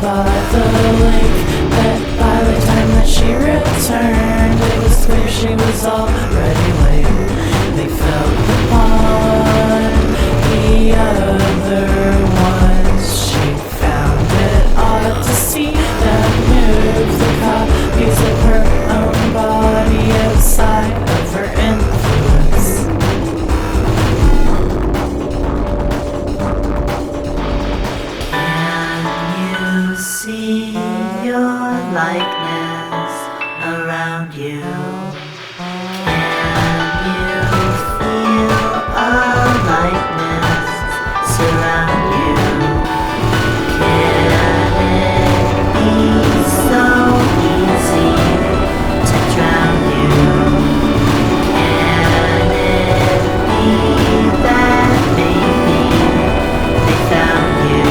by the lake. But by the time that she returned, it was clear she was already late. They felt the pond, the other ones. She found it odd to see them move the copies of her own body outside of her influence. See your likeness around you. Can you feel a likeness surround you? Can it be so easy to drown you? Can it be that maybe they found you?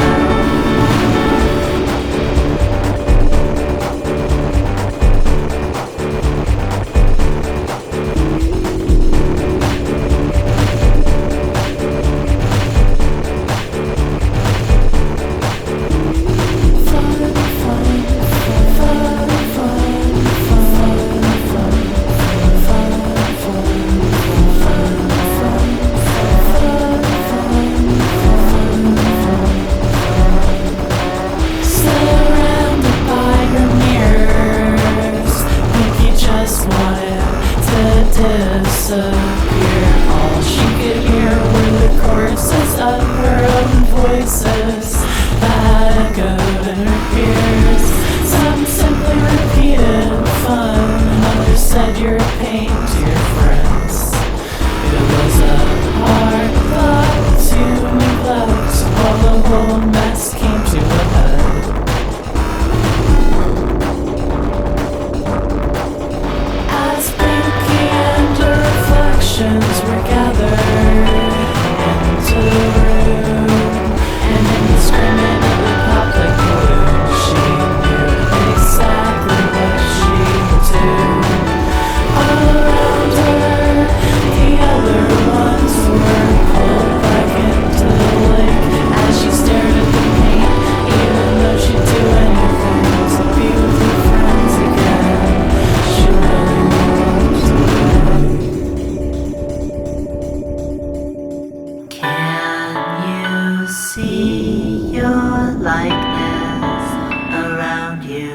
Disappear. All she could hear were the choruses of her own voices that echoed in her ears. Some simply repeated fun, others said you're a pain to your friends. It was a hard thought to neglect while the whole mess came to a head. As Pinky and her reflections were gathered into the room, and indiscriminately popped like glue, she knew exactly what she would do. All around her, the other ones were pulled back into the lake as she stared at the paint, even though she'd do anything to be with her friends again. She really walked away. Can you see your likeness around you?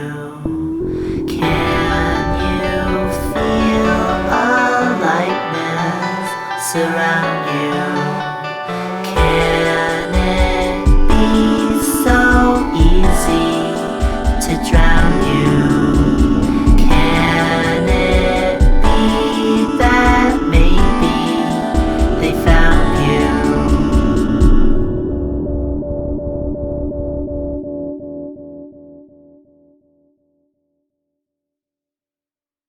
Can you feel a likeness surround